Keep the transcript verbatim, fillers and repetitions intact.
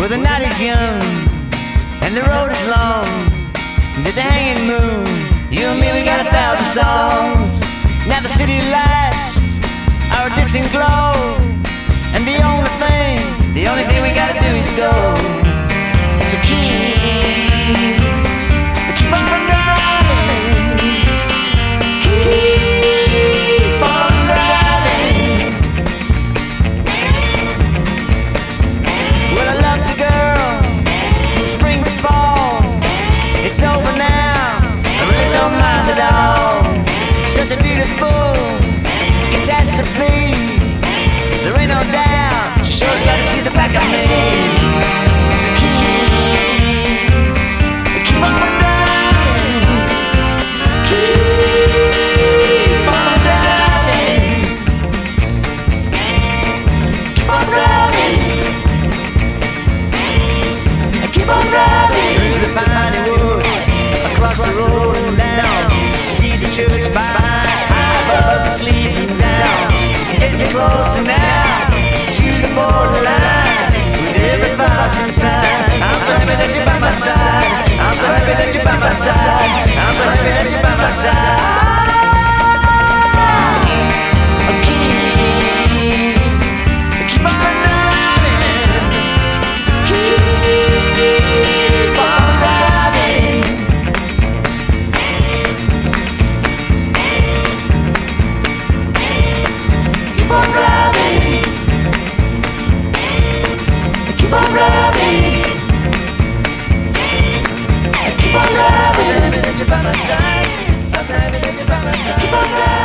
Well, the night is young and the road is long. There's a hanging moon. You and me, we got a thousand songs. Now the city lights are a distant glow, and the only thing, the only thing we gotta do is go. So keep, keep on driving, keep on driving. Well, I love the girl, spring to fall. It's over now, I really don't mind at all. Such a beautiful catastrophe. There ain't no doubt, she sure's got to see the back of me. So keep, keep on driving, keep on driving, keep on driving, keep on driving through the piney woods, across the rolling downs. See the church spires high above the sleeping towns. Getting closer now to the borderline, with every voice inside. I'm so happy that you're by my side. I'm so happy that you're by my side. I'm so happy that you're by my side. Keep, keep on driving, keep on driving. Keep on driving, keep on driving, keep on driving. I'm happy that you're by my side. I'm happy that you're by my side. Keep on driving.